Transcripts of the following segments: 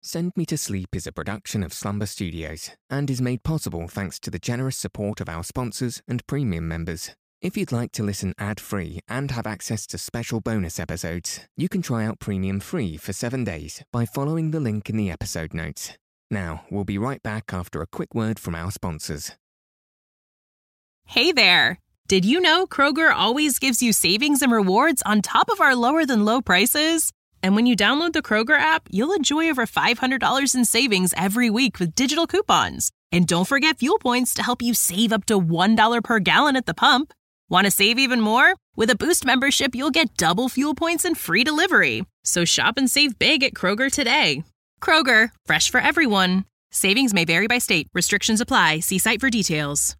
Send Me to Sleep is a production of Slumber Studios and is made possible thanks to the generous support of our sponsors and premium members. If you'd like to listen ad-free and have access to special bonus episodes, you can try out Premium free for 7 days by following the link in the episode notes. Now, we'll be right back after a quick word from our sponsors. Hey there! Did you know Kroger always gives you savings and rewards on top of our lower-than-low prices? And when you download the Kroger app, you'll enjoy over $500 in savings every week with digital coupons. And don't forget fuel points to help you save up to $1 per gallon at the pump. Want to save even more? With a Boost membership, you'll get double fuel points and free delivery. So shop and save big at Kroger today. Kroger, fresh for everyone. Savings may vary by state. Restrictions apply. See site for details.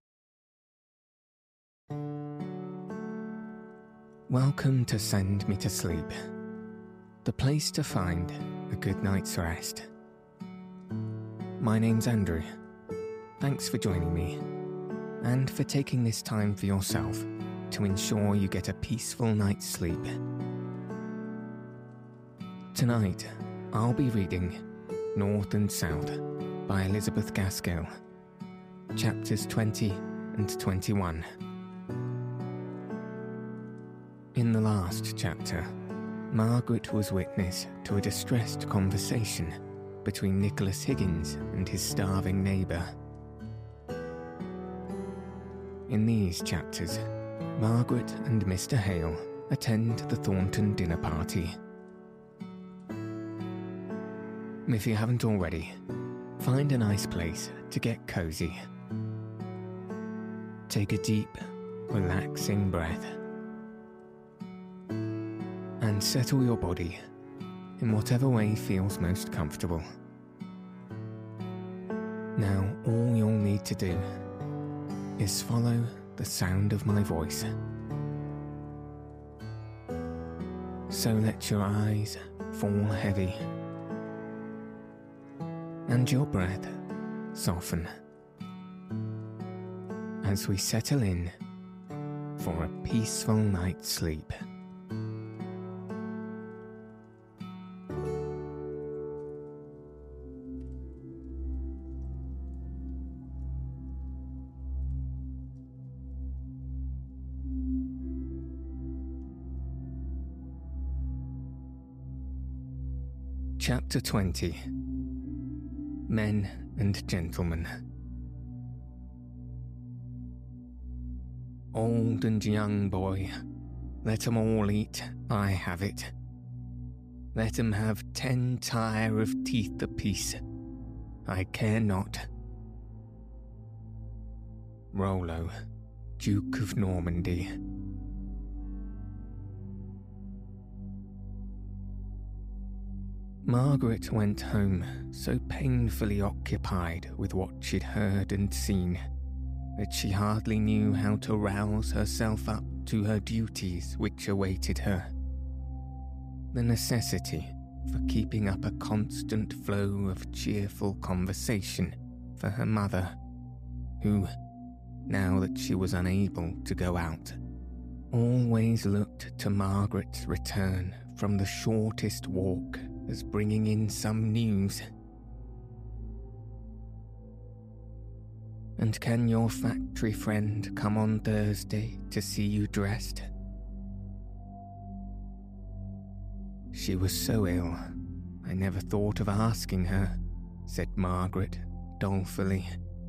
Welcome to Send Me to Sleep, the place to find a good night's rest. My name's Andrew. Thanks for joining me, and for taking this time for yourself to ensure you get a peaceful night's sleep. Tonight, I'll be reading North and South by Elizabeth Gaskell, chapters 20 and 21. In the last chapter, Margaret was witness to a distressed conversation between Nicholas Higgins and his starving neighbour. In these chapters, Margaret and Mr. Hale attend the Thornton dinner party. If you haven't already, find a nice place to get cosy. Take a deep, relaxing breath and settle your body in whatever way feels most comfortable. Now, all you'll need to do is follow the sound of my voice. So let your eyes fall heavy and your breath soften as we settle in for a peaceful night's sleep. Chapter 20. Men and Gentlemen. Old and young boy, let 'em all eat, I have it. Let 'em have 10 tire of teeth apiece, I care not. Rollo, Duke of Normandy. Margaret went home so painfully occupied with what she'd heard and seen that she hardly knew how to rouse herself up to her duties which awaited her. The necessity for keeping up a constant flow of cheerful conversation for her mother, who, now that she was unable to go out, always looked to Margaret's return from the shortest walk as bringing in some news. And can your factory friend come on Thursday to see you dressed? She was so ill, I never thought of asking her, said Margaret dolefully.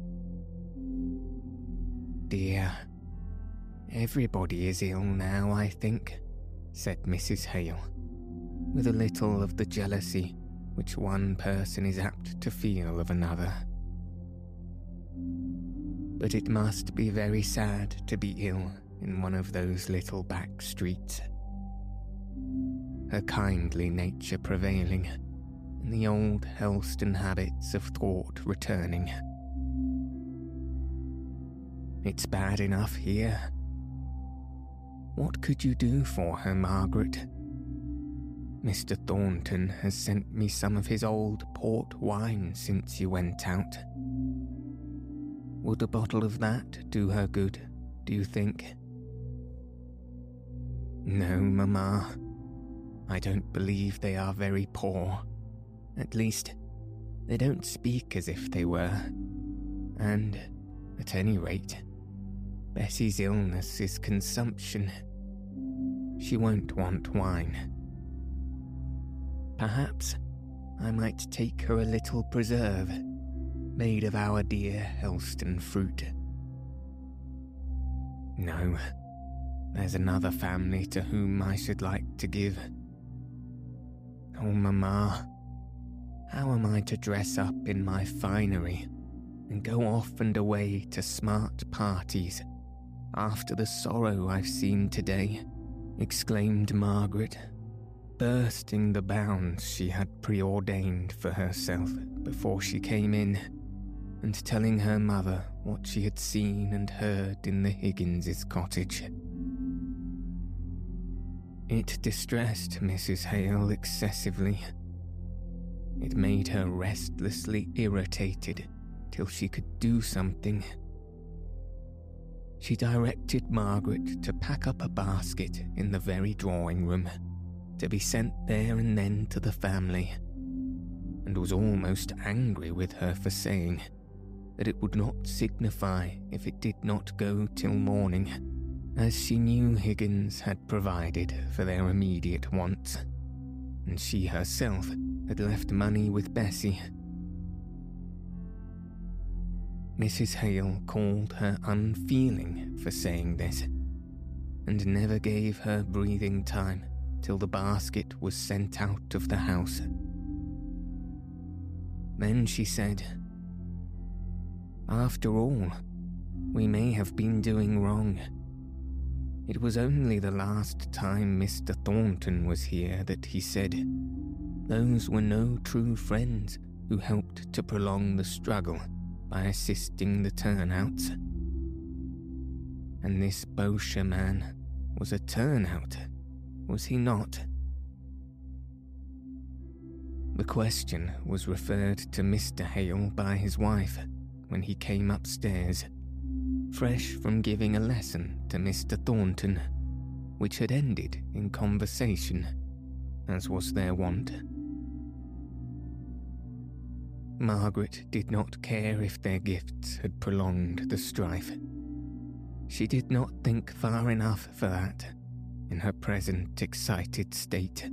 Dear, everybody is ill now, I think, said Mrs. Hale, with a little of the jealousy which one person is apt to feel of another. But it must be very sad to be ill in one of those little back streets. Her kindly nature prevailing, and the old Helston habits of thought returning. It's bad enough here. What could you do for her, Margaret? Mr. Thornton has sent me some of his old port wine since you went out. Would a bottle of that do her good, do you think? No, Mamma. I don't believe they are very poor. At least, They don't speak as if they were, and, at any rate, Bessie's illness is consumption. She won't want wine. Perhaps I might take her a little preserve made of our dear Helston fruit. No, there's another family to whom I should like to give. Oh, Mamma, how am I to dress up in my finery and go off and away to smart parties after the sorrow I've seen today? Exclaimed Margaret, bursting the bounds she had preordained for herself before she came in, and telling her mother what she had seen and heard in the Higginses' cottage. It distressed Mrs. Hale excessively. It made her restlessly irritated till she could do something. She directed Margaret to pack up a basket in the very drawing-room, to be sent there and then to the family, and was almost angry with her for saying that it would not signify if it did not go till morning, as she knew Higgins had provided for their immediate wants, and she herself had left money with Bessie. Mrs. Hale called her unfeeling for saying this, and never gave her breathing time till the basket was sent out of the house. Then she said, "After all, we may have been doing wrong. It was only the last time Mr. Thornton was here that he said those were no true friends who helped to prolong the struggle by assisting the turnouts. And this Bocher man was a turnout, was he not?" The question was referred to Mr. Hale by his wife when he came upstairs, fresh from giving a lesson to Mr. Thornton, which had ended in conversation, as was their wont. Margaret did not care if their gifts had prolonged the strife. She did not think far enough for that in her present excited state.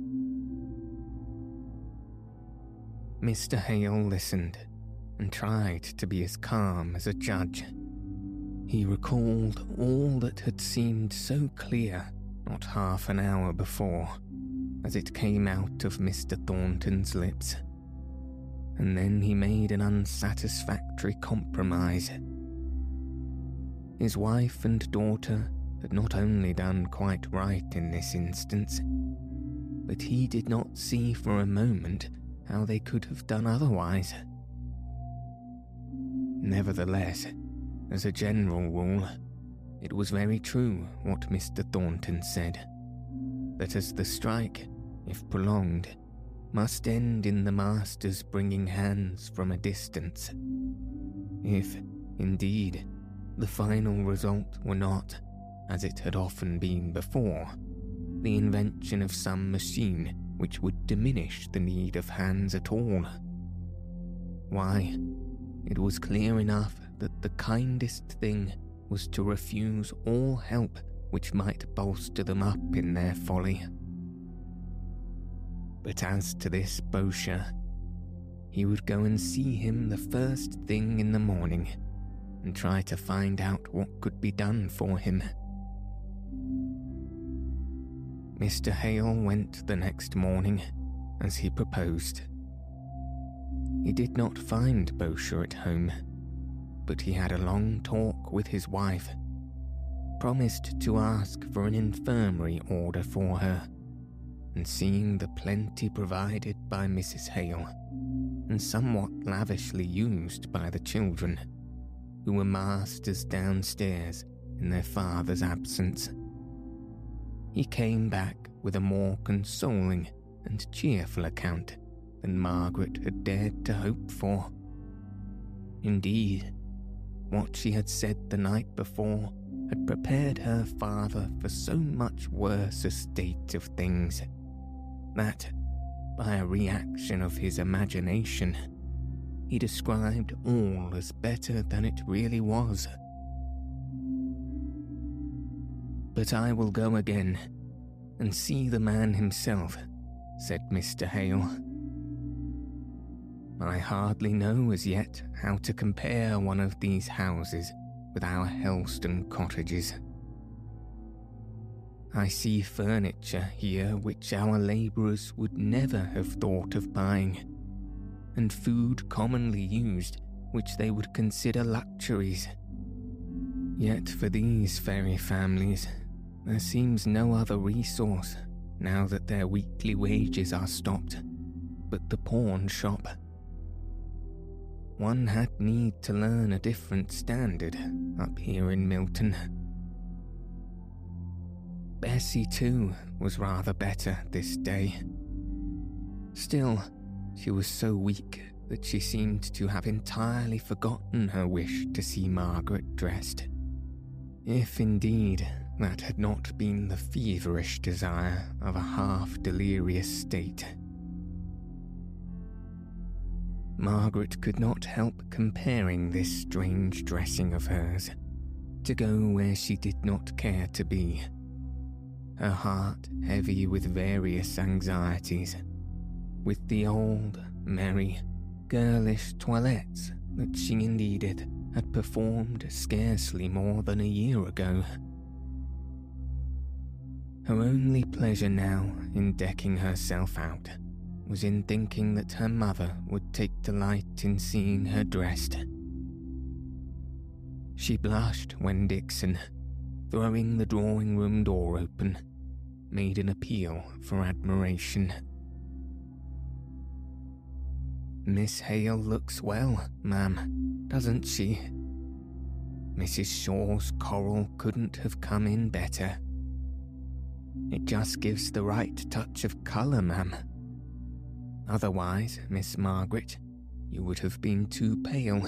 Mr. Hale listened and tried to be as calm as a judge. He recalled all that had seemed so clear not half an hour before, as it came out of Mr. Thornton's lips, and then he made an unsatisfactory compromise. His wife and daughter had not only done quite right in this instance, but he did not see for a moment how they could have done otherwise. Nevertheless, as a general rule, it was very true what Mr. Thornton said, that as the strike, if prolonged, must end in the masters bringing hands from a distance. If, indeed, the final result were not, as it had often been before, the invention of some machine which would diminish the need of hands at all. Why, it was clear enough that the kindest thing was to refuse all help which might bolster them up in their folly. But as to this Bocher, he would go and see him the first thing in the morning and try to find out what could be done for him. Mr. Hale went the next morning, as he proposed. He did not find Bocher at home, but he had a long talk with his wife, promised to ask for an infirmary order for her, and seeing the plenty provided by Mrs. Hale, and somewhat lavishly used by the children, who were masters downstairs in their father's absence, he came back with a more consoling and cheerful account than Margaret had dared to hope for. Indeed, what she had said the night before had prepared her father for so much worse a state of things that, by a reaction of his imagination, he described all as better than it really was. "But I will go again and see the man himself," said Mr. Hale. "I hardly know as yet how to compare one of these houses with our Helston cottages. I see furniture here which our labourers would never have thought of buying, and food commonly used which they would consider luxuries. Yet for these fairy families, there seems no other resource, now that their weekly wages are stopped, but the pawn shop. One had need to learn a different standard up here in Milton. Bessie, too, was rather better this day. Still, she was so weak that she seemed to have entirely forgotten her wish to see Margaret dressed, if indeed that had not been the feverish desire of a half-delirious state. Margaret could not help comparing this strange dressing of hers to go where she did not care to be, her heart heavy with various anxieties, with the old, merry, girlish toilettes that she and Edith had performed scarcely more than a year ago. Her only pleasure now in decking herself out was in thinking that her mother would take delight in seeing her dressed. She blushed when Dixon, throwing the drawing-room door open, made an appeal for admiration. "Miss Hale looks well, ma'am, doesn't she? Mrs. Shaw's coral couldn't have come in better. It just gives the right touch of colour, ma'am. Otherwise, Miss Margaret, you would have been too pale."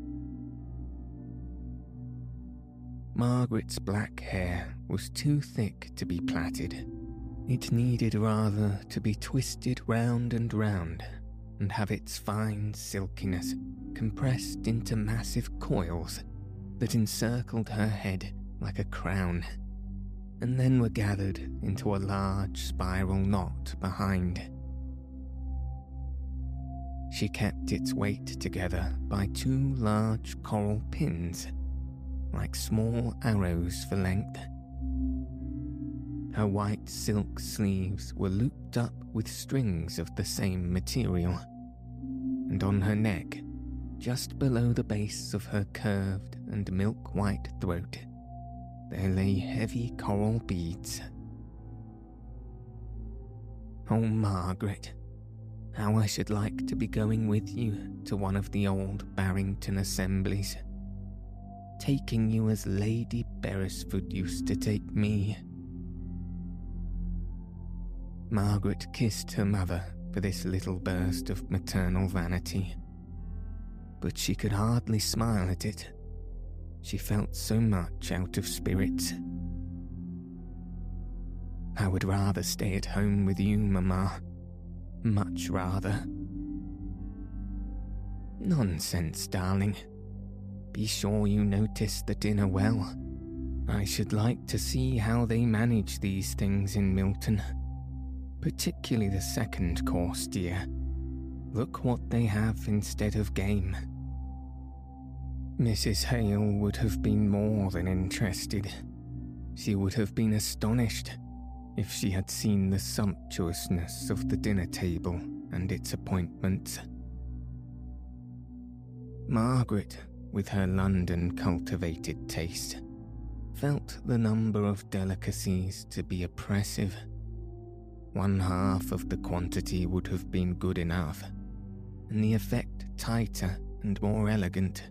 Margaret's black hair was too thick to be plaited. It needed rather to be twisted round and round, and have its fine silkiness compressed into massive coils that encircled her head like a crown, and then were gathered into a large spiral knot behind. She kept its weight together by 2 large coral pins, like small arrows for length. Her white silk sleeves were looped up with strings of the same material, and on her neck, just below the base of her curved and milk-white throat, there lay heavy coral beads. "Oh, Margaret, how I should like to be going with you to one of the old Barrington assemblies, taking you as Lady Beresford used to take me." Margaret kissed her mother for this little burst of maternal vanity, but she could hardly smile at it. She felt so much out of spirits. "I would rather stay at home with you, Mamma. Much rather." "Nonsense, darling. Be sure you notice the dinner well. I should like to see how they manage these things in Milton. Particularly the second course, dear. Look what they have instead of game." Mrs. Hale would have been more than interested. She would have been astonished if she had seen the sumptuousness of the dinner table and its appointments. Margaret, with her London cultivated taste, felt the number of delicacies to be oppressive. 1/2 of the quantity would have been good enough, and the effect tighter and more elegant.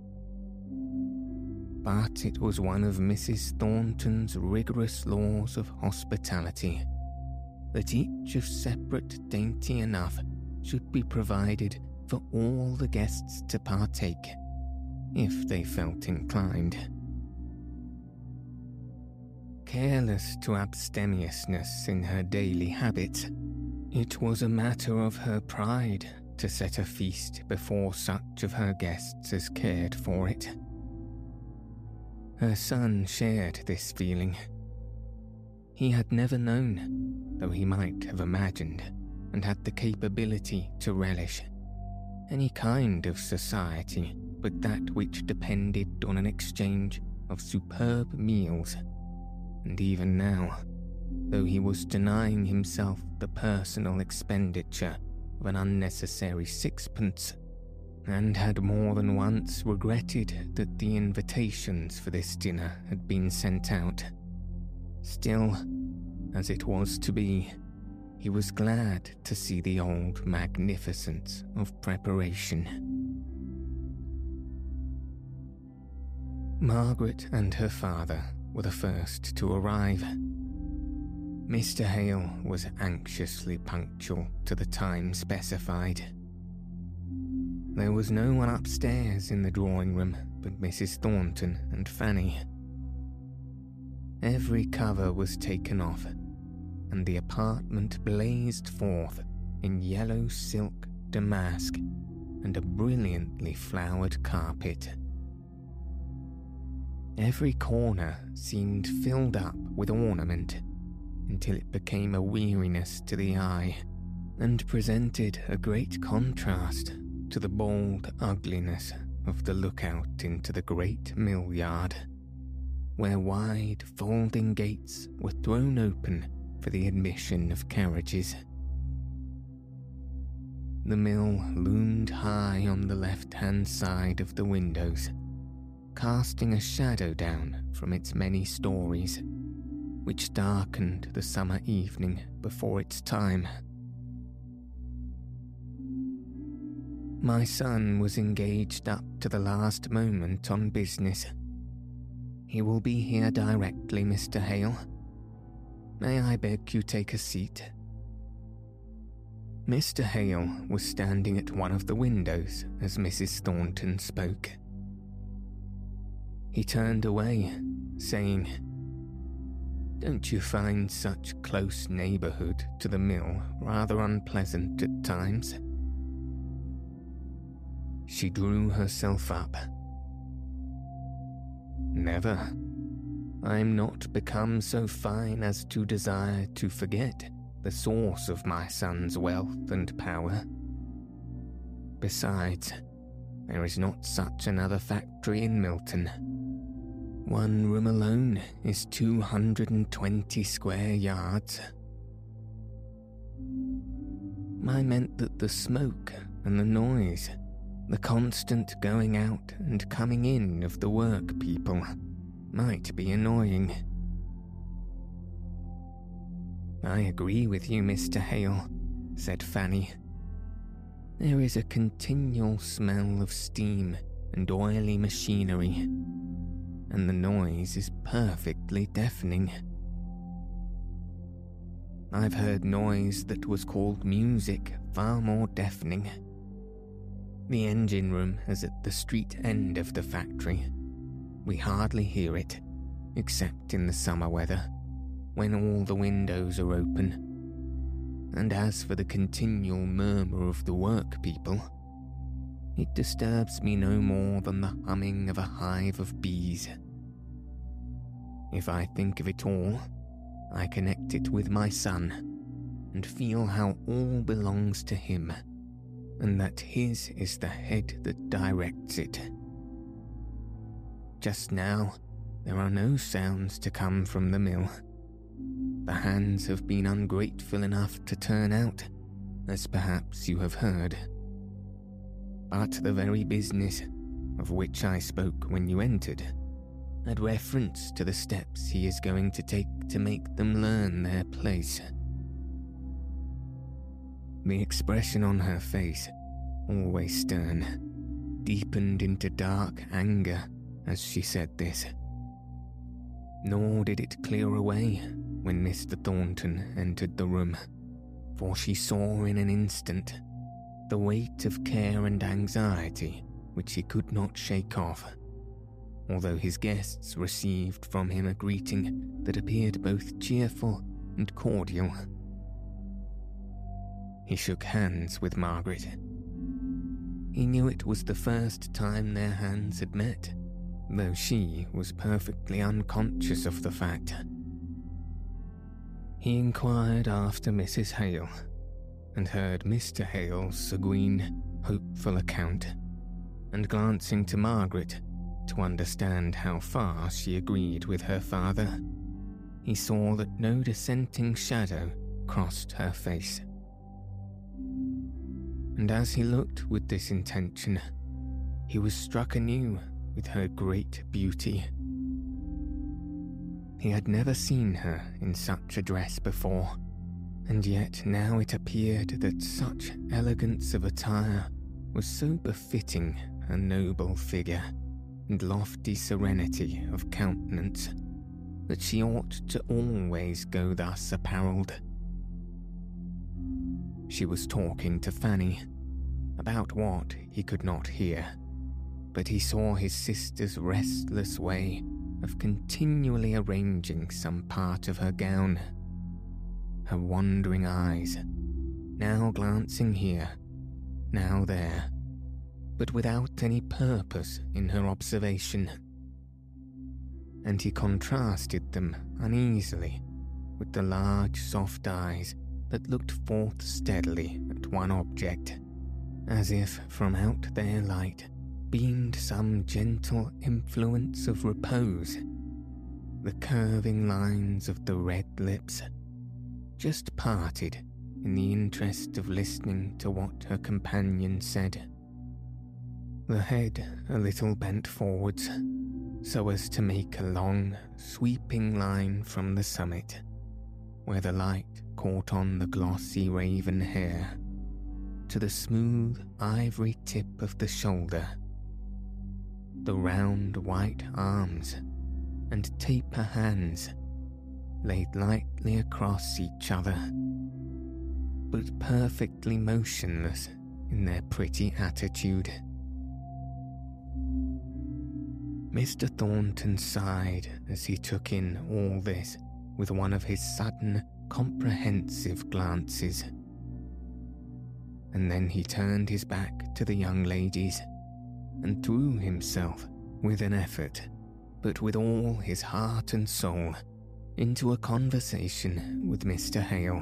But it was one of Mrs. Thornton's rigorous laws of hospitality that each of separate dainty enough should be provided for all the guests to partake, if they felt inclined. Careless to abstemiousness in her daily habits, it was a matter of her pride to set a feast before such of her guests as cared for it. Her son shared this feeling. He had never known, though he might have imagined, and had the capability to relish, any kind of society but that which depended on an exchange of superb meals, and even now, though he was denying himself the personal expenditure of an unnecessary sixpence, and had more than once regretted that the invitations for this dinner had been sent out, still, as it was to be, he was glad to see the old magnificence of preparation. Margaret and her father were the first to arrive. Mr. Hale was anxiously punctual to the time specified. There was no one upstairs in the drawing room but Mrs. Thornton and Fanny. Every cover was taken off, and the apartment blazed forth in yellow silk damask and a brilliantly flowered carpet. Every corner seemed filled up with ornament until it became a weariness to the eye and presented a great contrast to the bold ugliness of the lookout into the great mill yard, where wide folding gates were thrown open for the admission of carriages. The mill loomed high on the left-hand side of the windows, casting a shadow down from its many stories, which darkened the summer evening before its time. My son was engaged up to the last moment on business. He will be here directly, Mr. Hale. May I beg you take a seat? Mr. Hale was standing at one of the windows as Mrs. Thornton spoke. He turned away, saying, "Don't you find such close neighbourhood to the mill rather unpleasant at times?" She drew herself up. "Never. I'm not become so fine as to desire to forget the source of my son's wealth and power. Besides, there is not such another factory in Milton. One room alone is 220 square yards. I meant that the smoke and the noise, the constant going out and coming in of the work people, might be annoying." "I agree with you, Mr. Hale," said Fanny. "There is a continual smell of steam and oily machinery, and the noise is perfectly deafening. I've heard noise that was called music far more deafening. The engine room is at the street end of the factory. We hardly hear it, except in the summer weather, when all the windows are open. And as for the continual murmur of the work people, it disturbs me no more than the humming of a hive of bees. If I think of it all, I connect it with my son, and feel how all belongs to him, and that his is the head that directs it. Just now, there are no sounds to come from the mill. The hands have been ungrateful enough to turn out, as perhaps you have heard. But the very business, of which I spoke when you entered, had reference to the steps he is going to take to make them learn their place." The expression on her face, always stern, deepened into dark anger as she said this. Nor did it clear away when Mr. Thornton entered the room, for she saw in an instant the weight of care and anxiety which he could not shake off, although his guests received from him a greeting that appeared both cheerful and cordial. He shook hands with Margaret, he knew it was the first time their hands had met, though she was perfectly unconscious of the fact. He inquired after Mrs. Hale, and heard Mr. Hale's sanguine, hopeful account, and glancing to Margaret to understand how far she agreed with her father, he saw that no dissenting shadow crossed her face. And as he looked with this intention, he was struck anew with her great beauty. He had never seen her in such a dress before, and yet now it appeared that such elegance of attire was so befitting her noble figure and lofty serenity of countenance that she ought to always go thus apparelled. She was talking to Fanny, about what he could not hear, but he saw his sister's restless way of continually arranging some part of her gown, her wandering eyes, now glancing here, now there, but without any purpose in her observation. And he contrasted them uneasily with the large soft eyes that looked forth steadily at one object, as if from out their light beamed some gentle influence of repose, the curving lines of the red lips, just parted in the interest of listening to what her companion said, the head a little bent forwards, so as to make a long, sweeping line from the summit, where the light caught on the glossy raven hair, to the smooth ivory tip of the shoulder, the round white arms and taper hands laid lightly across each other, but perfectly motionless in their pretty attitude. Mr. Thornton sighed as he took in all this with one of his sudden, comprehensive glances. And then he turned his back to the young ladies and threw himself, with an effort, but with all his heart and soul, into a conversation with Mr. Hale.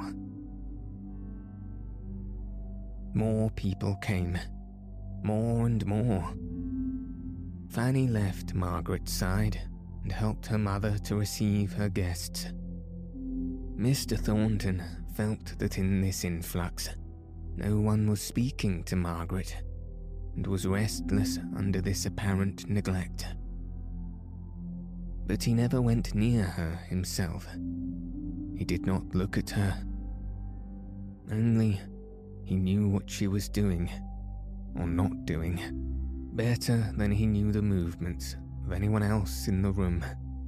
More people came, more and more. Fanny left Margaret's side and helped her mother to receive her guests. Mr. Thornton felt that in this influx no one was speaking to Margaret, and was restless under this apparent neglect. But he never went near her himself. He did not look at her. Only he knew what she was doing, or not doing, better than he knew the movements of anyone else in the room.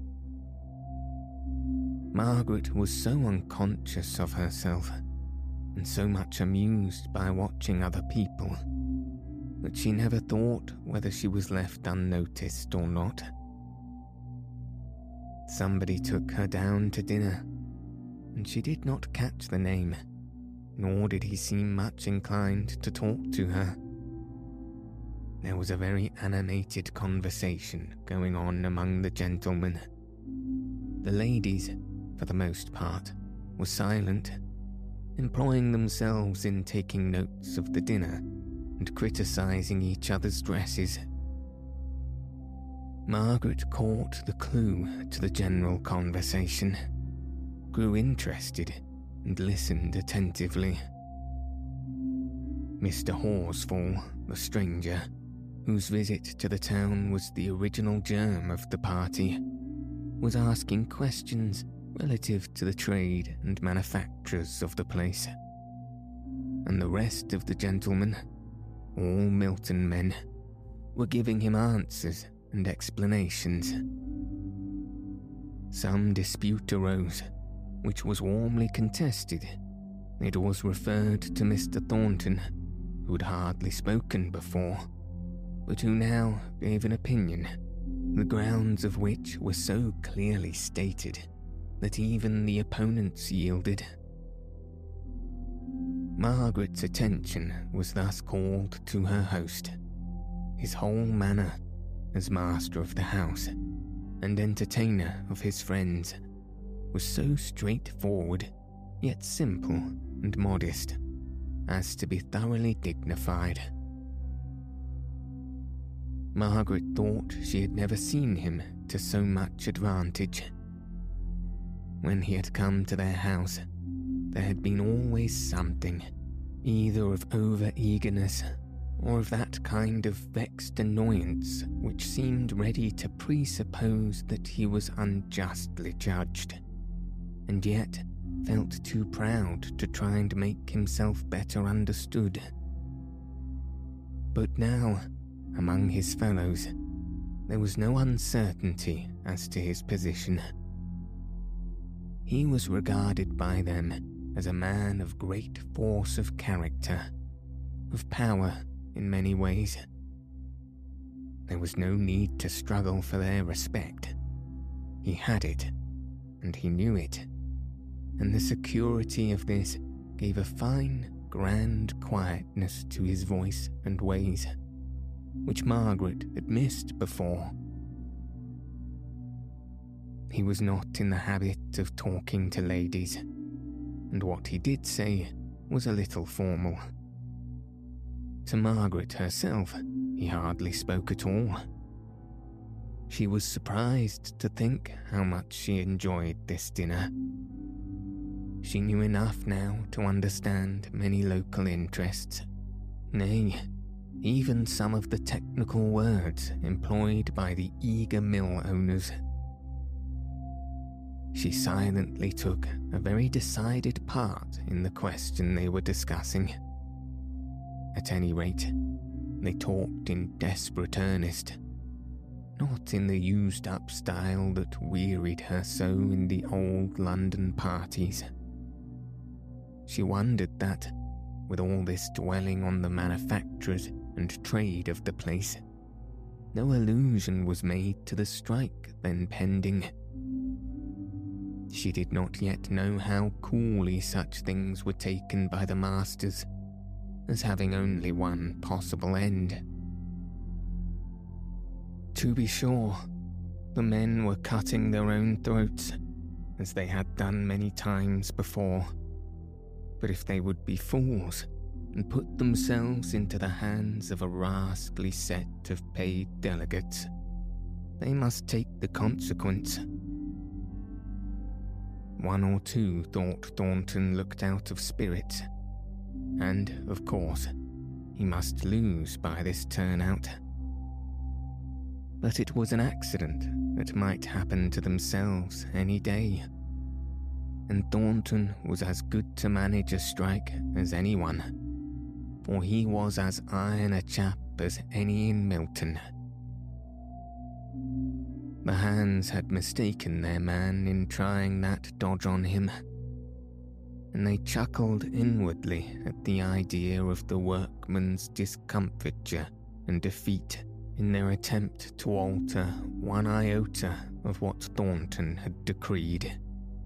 Margaret was so unconscious of herself, and so much amused by watching other people, that she never thought whether she was left unnoticed or not. Somebody took her down to dinner, and she did not catch the name, nor did he seem much inclined to talk to her. There was a very animated conversation going on among the gentlemen. The ladies, for the most part, were silent, employing themselves in taking notes of the dinner and criticising each other's dresses. Margaret caught the clue to the general conversation, grew interested, and listened attentively. Mr. Horsfall, the stranger, whose visit to the town was the original germ of the party, was asking questions relative to the trade and manufactures of the place, and the rest of the gentlemen, all Milton men, were giving him answers and explanations. Some dispute arose, which was warmly contested. It was referred to Mr. Thornton, who had hardly spoken before, but who now gave an opinion, the grounds of which were so clearly stated that even the opponents yielded. Margaret's attention was thus called to her host, his whole manner, as master of the house and entertainer of his friends, was so straightforward, yet simple and modest, as to be thoroughly dignified. Margaret thought she had never seen him to so much advantage. When he had come to their house, there had been always something, either of over-eagerness or of that kind of vexed annoyance which seemed ready to presuppose that he was unjustly judged, and yet felt too proud to try and make himself better understood. But now, among his fellows, there was no uncertainty as to his position. He was regarded by them as a man of great force of character, of power in many ways. There was no need to struggle for their respect. He had it, and he knew it, and the security of this gave a fine, grand quietness to his voice and ways, which Margaret had missed before. He was not in the habit of talking to ladies, and what he did say was a little formal. To Margaret herself, he hardly spoke at all. She was surprised to think how much she enjoyed this dinner. She knew enough now to understand many local interests, nay, even some of the technical words employed by the eager mill owners. She silently took a very decided part in the question they were discussing. At any rate, they talked in desperate earnest, not in the used-up style that wearied her so in the old London parties. She wondered that, with all this dwelling on the manufactures and trade of the place, no allusion was made to the strike then pending. She did not yet know how coolly such things were taken by the masters, as having only one possible end. To be sure, the men were cutting their own throats, as they had done many times before, but if they would be fools and put themselves into the hands of a rascally set of paid delegates, they must take the consequence. One or two thought Thornton looked out of spirits, and, of course, he must lose by this turnout. But it was an accident that might happen to themselves any day, and Thornton was as good to manage a strike as anyone, for he was as iron a chap as any in Milton. The hands had mistaken their man in trying that dodge on him, and they chuckled inwardly at the idea of the workman's discomfiture and defeat in their attempt to alter one iota of what Thornton had decreed.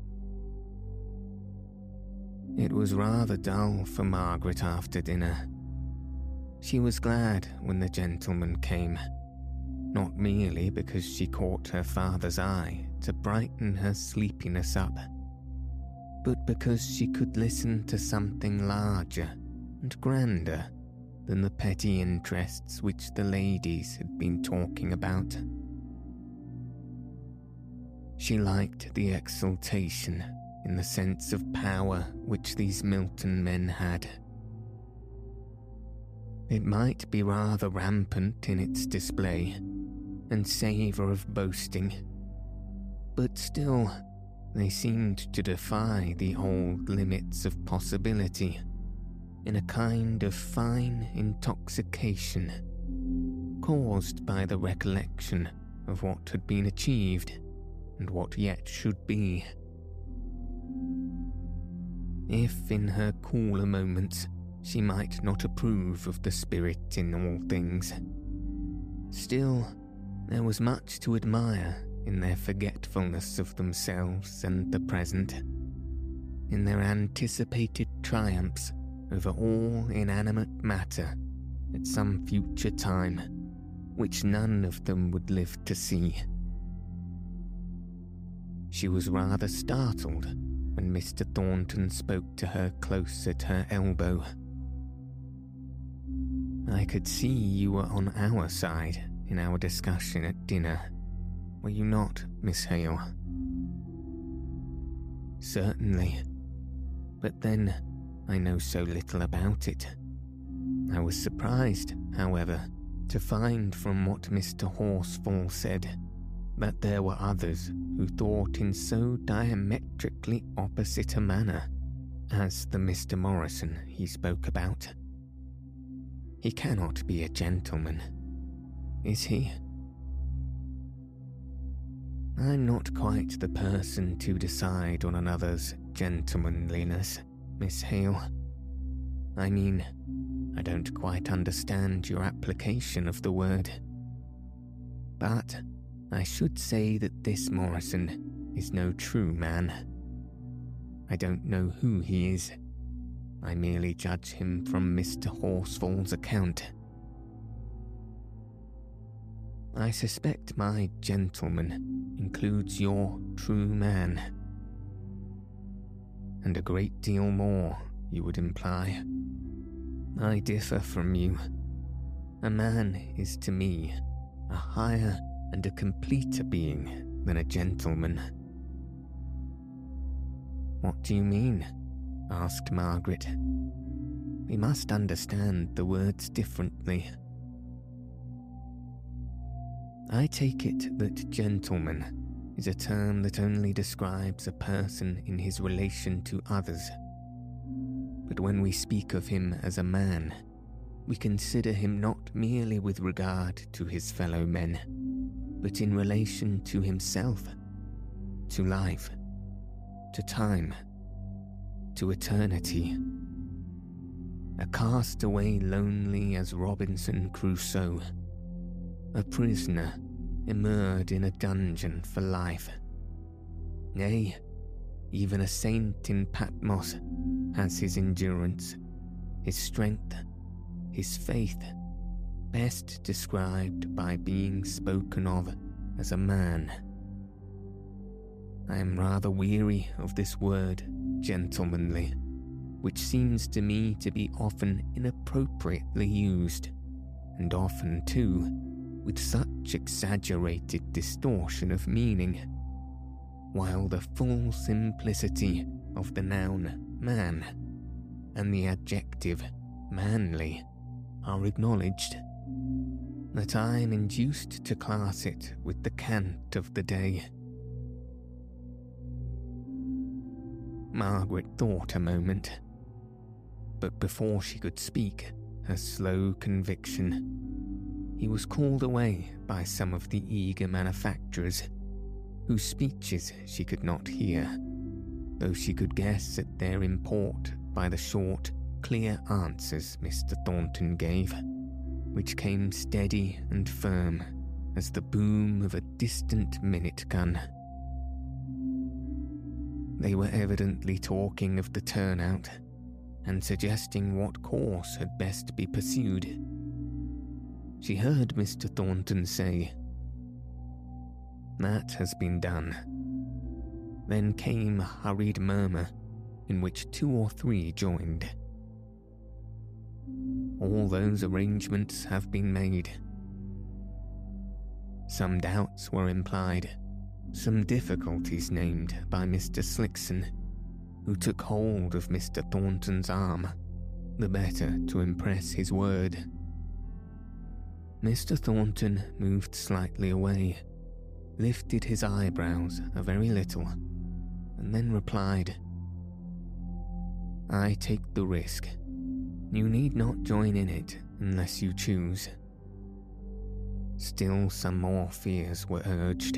It was rather dull for Margaret after dinner. She was glad when the gentleman came, not merely because she caught her father's eye to brighten her sleepiness up, but because she could listen to something larger and grander than the petty interests which the ladies had been talking about. She liked the exultation in the sense of power which these Milton men had. It might be rather rampant in its display and savour of boasting, but still they seemed to defy the old limits of possibility in a kind of fine intoxication caused by the recollection of what had been achieved and what yet should be. If in her cooler moments she might not approve of the spirit in all things, still there was much to admire in their forgetfulness of themselves and the present, in their anticipated triumphs over all inanimate matter at some future time, which none of them would live to see. She was rather startled when Mr. Thornton spoke to her close at her elbow. "I could see you were on our side in our discussion at dinner, were you not, Miss Hale?" "Certainly. But then I know so little about it. I was surprised, however, to find from what Mr. Horsfall said that there were others who thought in so diametrically opposite a manner as the Mr. Morrison he spoke about. He cannot be a gentleman, is he?" "I'm not quite the person to decide on another's gentlemanliness, Miss Hale. I mean, I don't quite understand your application of the word. But I should say that this Morrison is no true man. I don't know who he is. I merely judge him from Mr. Horsfall's account. I suspect my gentleman includes your true man. And a great deal more, you would imply. I differ from you. A man is to me a higher and a completer being than a gentleman." "What do you mean?" asked Margaret. "We must understand the words differently." "I take it that gentleman is a term that only describes a person in his relation to others. But when we speak of him as a man, we consider him not merely with regard to his fellow men, but in relation to himself, to life, to time, to eternity. A castaway lonely as Robinson Crusoe, a prisoner immured in a dungeon for life. Nay, even a saint in Patmos has his endurance, his strength, his faith, best described by being spoken of as a man. I am rather weary of this word gentlemanly, which seems to me to be often inappropriately used, and often, too, with such exaggerated distortion of meaning, while the full simplicity of the noun man and the adjective manly are acknowledged, that I am induced to class it with the cant of the day." Margaret thought a moment, but before she could speak her slow conviction, he was called away by some of the eager manufacturers, whose speeches she could not hear, though she could guess at their import by the short, clear answers Mr. Thornton gave, which came steady and firm as the boom of a distant minute gun. They were evidently talking of the turnout and suggesting what course had best be pursued. She heard Mr. Thornton say, "That has been done." Then came a hurried murmur, in which 2 or 3 joined. "All those arrangements have been made." Some doubts were implied, some difficulties named by Mr. Slickson, who took hold of Mr. Thornton's arm, the better to impress his word. Mr. Thornton moved slightly away, lifted his eyebrows a very little, and then replied, "I take the risk. You need not join in it unless you choose." Still some more fears were urged.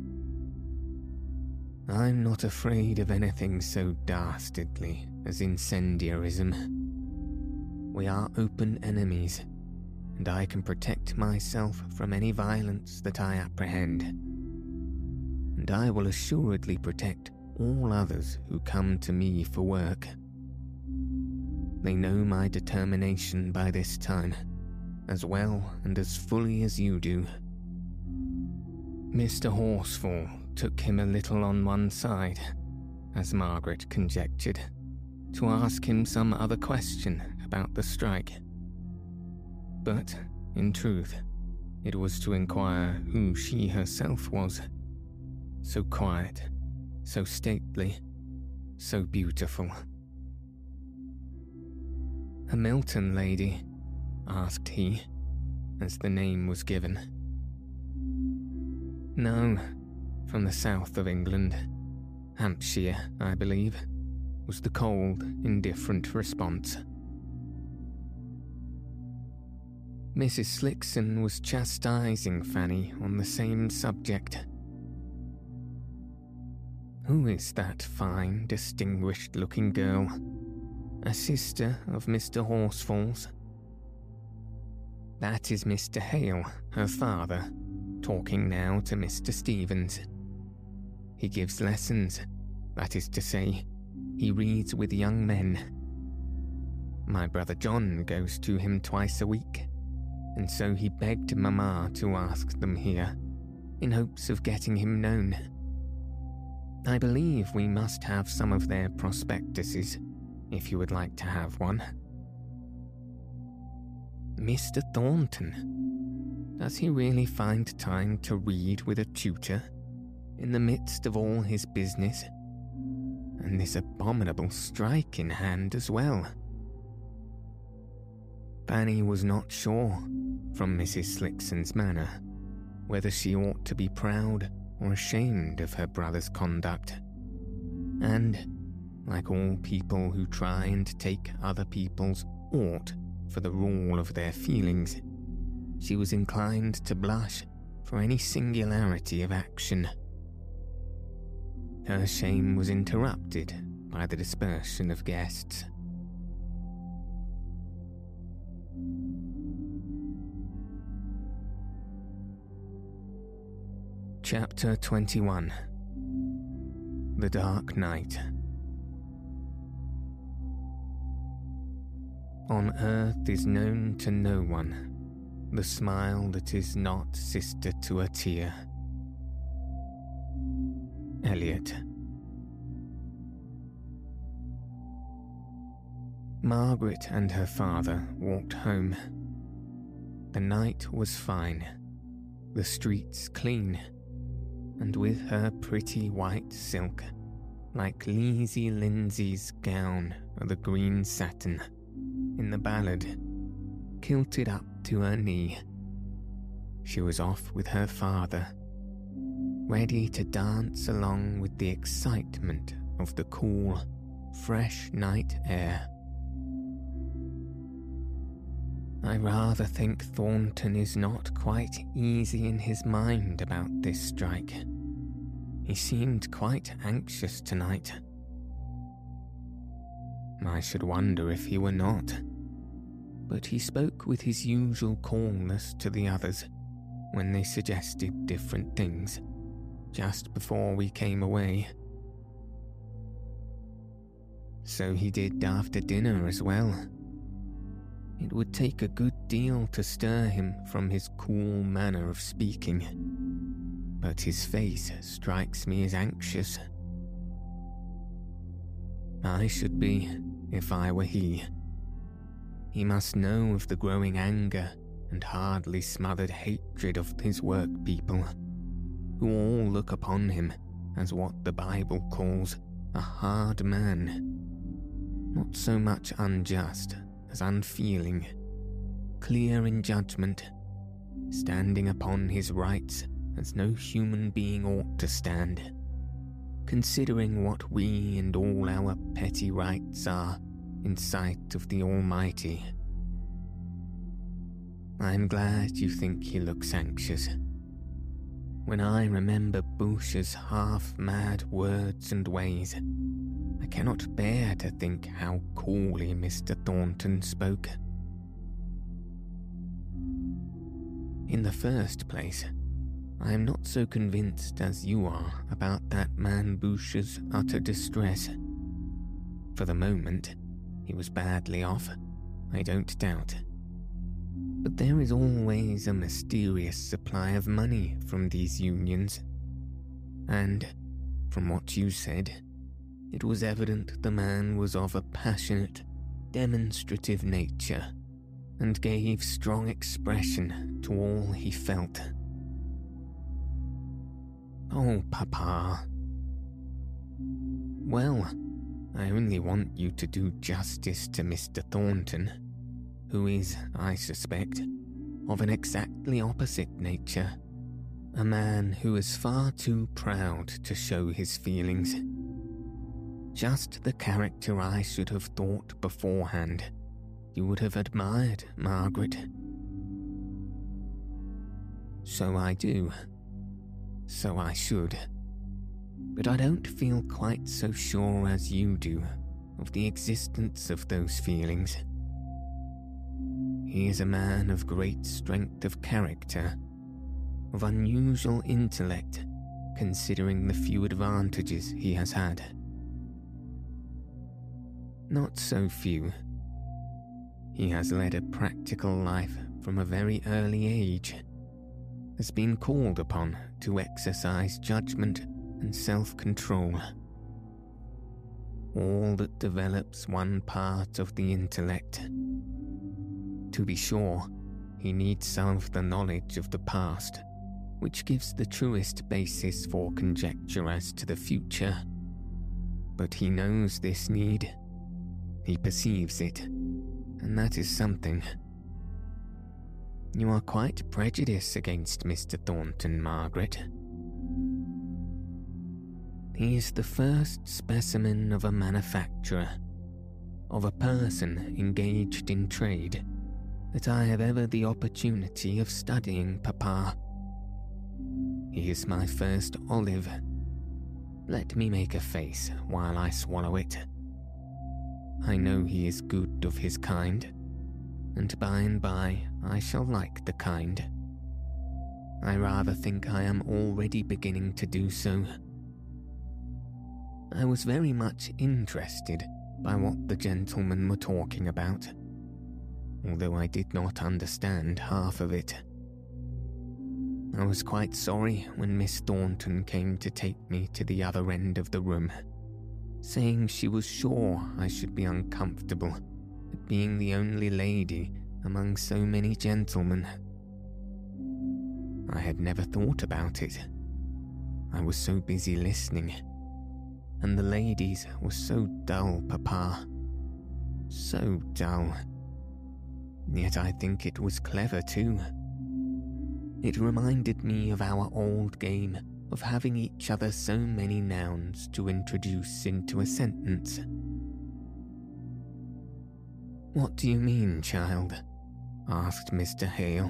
"I'm not afraid of anything so dastardly as incendiarism. We are open enemies, and I can protect myself from any violence that I apprehend. And I will assuredly protect all others who come to me for work. They know my determination by this time, as well and as fully as you do. Mr. Horsfall took him a little on one side, as Margaret conjectured, to ask him some other question about the strike. But, in truth, it was to inquire who she herself was. So quiet, so stately, so beautiful. "A Milton lady?" asked he, as the name was given. "No, from the south of England. Hampshire, I believe," was the cold, indifferent response. Mrs. Slickson was chastising Fanny on the same subject. "Who is that fine, distinguished-looking girl? A sister of Mr. Horsfall's?" "That is Mr. Hale, her father, talking now to Mr. Stevens. He gives lessons, that is to say, he reads with young men. My brother John goes to him twice a week, and so he begged Mamma to ask them here, in hopes of getting him known. I believe we must have some of their prospectuses, if you would like to have one." "Mr. Thornton? Does he really find time to read with a tutor, in the midst of all his business? And this abominable strike in hand as well?" Fanny was not sure, from Mrs. Slickson's manner, whether she ought to be proud or ashamed of her brother's conduct. And, like all people who try and take other people's ought for the rule of their feelings, she was inclined to blush for any singularity of action. Her shame was interrupted by the dispersion of guests. Chapter 21. The Dark Night. On earth is known to no one the smile that is not sister to a tear. Eliot. Margaret and her father walked home. The night was fine, the streets clean, and with her pretty white silk, like Lizzie Lindsay's gown of the green satin in the ballad, kilted up to her knee, she was off with her father, ready to dance along with the excitement of the cool, fresh night air. I rather think Thornton is not quite easy in his mind about this strike. He seemed quite anxious tonight. I should wonder if he were not. But he spoke with his usual coolness to the others when they suggested different things, just before we came away. So he did after dinner as well. It would take a good deal to stir him from his cool manner of speaking, but his face strikes me as anxious. I should be, if I were he. He must know of the growing anger and hardly smothered hatred of his workpeople, who all look upon him as what the Bible calls a hard man, not so much unjust as unfeeling, clear in judgment, standing upon his rights as no human being ought to stand, considering what we and all our petty rights are in sight of the Almighty. I am glad you think he looks anxious. When I remember Boucher's half-mad words and ways, I cannot bear to think how coolly Mr. Thornton spoke. In the first place, I am not so convinced as you are about that man Boucher's utter distress. For the moment, he was badly off, I don't doubt. But there is always a mysterious supply of money from these unions, and, from what you said, it was evident the man was of a passionate, demonstrative nature, and gave strong expression to all he felt. Oh, Papa. Well, I only want you to do justice to Mr. Thornton, who is, I suspect, of an exactly opposite nature, a man who is far too proud to show his feelings. Just the character I should have thought beforehand you would have admired, Margaret. So I do. So I should. But I don't feel quite so sure as you do of the existence of those feelings. He is a man of great strength of character, of unusual intellect, considering the few advantages he has had. Not so few. He has led a practical life from a very early age, has been called upon to exercise judgment and self-control. All that develops one part of the intellect. To be sure, he needs some of the knowledge of the past, which gives the truest basis for conjecture as to the future. But he knows this need. He perceives it, and that is something. You are quite prejudiced against Mr. Thornton, Margaret. He is the first specimen of a manufacturer, of a person engaged in trade, that I have ever the opportunity of studying, Papa. He is my first olive. Let me make a face while I swallow it. I know he is good of his kind, and by and by I shall like the kind. I rather think I am already beginning to do so. I was very much interested by what the gentlemen were talking about, although I did not understand half of it. I was quite sorry when Miss Thornton came to take me to the other end of the room, saying she was sure I should be uncomfortable at being the only lady among so many gentlemen. I had never thought about it. I was so busy listening, and the ladies were so dull, Papa. So dull. Yet I think it was clever too. It reminded me of our old game of having each other so many nouns to introduce into a sentence. What do you mean, child? Asked Mr. Hale.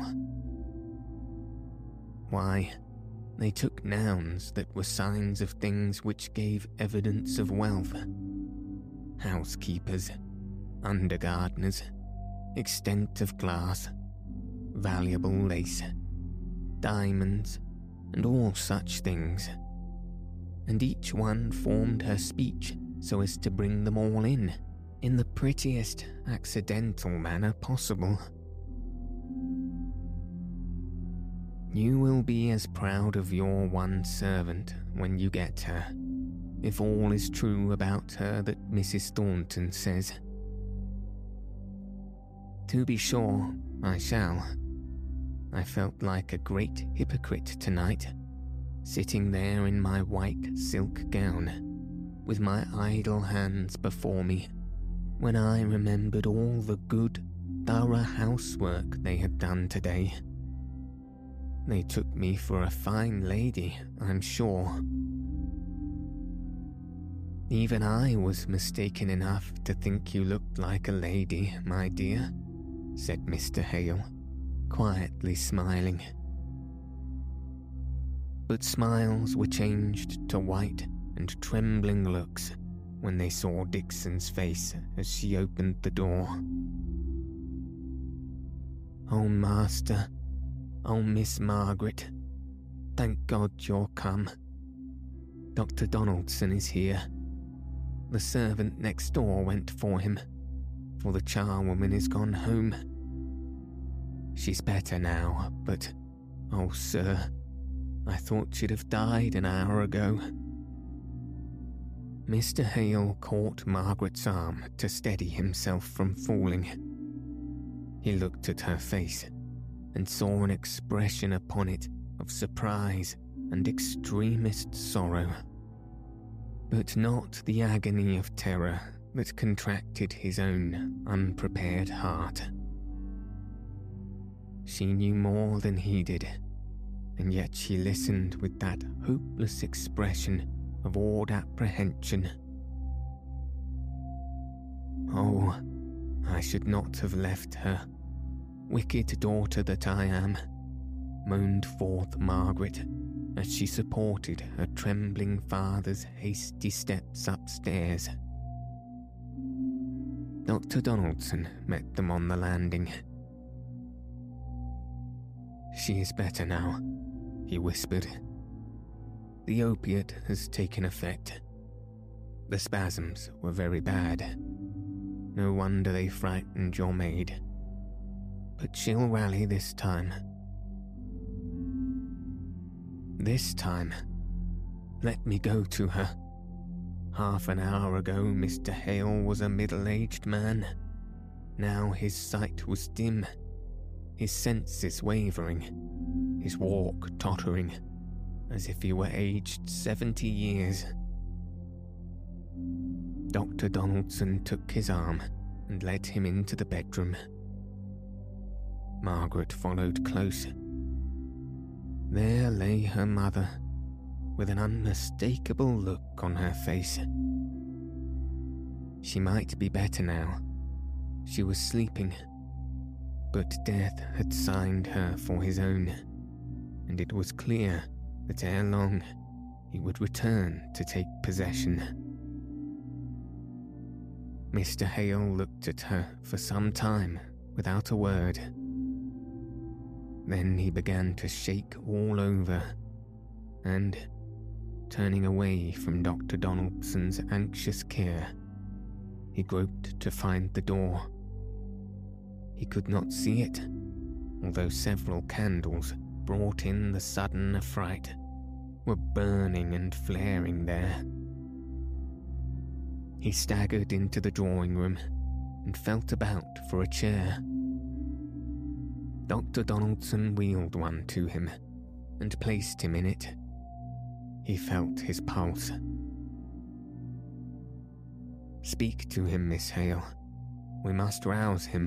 Why, they took nouns that were signs of things which gave evidence of wealth. Housekeepers, undergardeners, extent of glass, valuable lace, diamonds, and all such things. And each one formed her speech so as to bring them all in the prettiest accidental manner possible. You will be as proud of your one servant when you get her, if all is true about her that Mrs. Thornton says. To be sure, I shall. I felt like a great hypocrite tonight, sitting there in my white silk gown, with my idle hands before me, when I remembered all the good, thorough housework they had done today. They took me for a fine lady, I'm sure. Even I was mistaken enough to think you looked like a lady, my dear, said Mr. Hale, quietly smiling. But smiles were changed to white and trembling looks when they saw Dixon's face as she opened the door. Oh, Master, oh, Miss Margaret, thank God you're come. Dr. Donaldson is here. The servant next door went for him, for the charwoman is gone home. She's better now, but, oh sir, I thought she'd have died an hour ago." Mr. Hale caught Margaret's arm to steady himself from falling. He looked at her face and saw an expression upon it of surprise and extremest sorrow, but not the agony of terror that contracted his own unprepared heart. She knew more than he did, and yet she listened with that hopeless expression of awed apprehension. "Oh, I should not have left her, wicked daughter that I am," moaned forth Margaret as she supported her trembling father's hasty steps upstairs. Dr. Donaldson met them on the landing. "She is better now," he whispered. "The opiate has taken effect. The spasms were very bad. No wonder they frightened your maid. But she'll rally this time. This time. Let me go to her. Half an hour ago, Mr. Hale was a middle-aged man. Now his sight was dim, his senses wavering, his walk tottering, as if he were aged 70 years. Dr. Donaldson took his arm and led him into the bedroom. Margaret followed close. There lay her mother, with an unmistakable look on her face. She might be better now. She was sleeping, but death had signed her for his own, and it was clear that ere long he would return to take possession. Mr. Hale looked at her for some time without a word. Then he began to shake all over, and, turning away from Dr. Donaldson's anxious care, he groped to find the door. He could not see it, although several candles, brought in the sudden affright, were burning and flaring there. He staggered into the drawing room and felt about for a chair. Dr. Donaldson wheeled one to him and placed him in it. He felt his pulse. "Speak to him, Miss Hale. We must rouse him."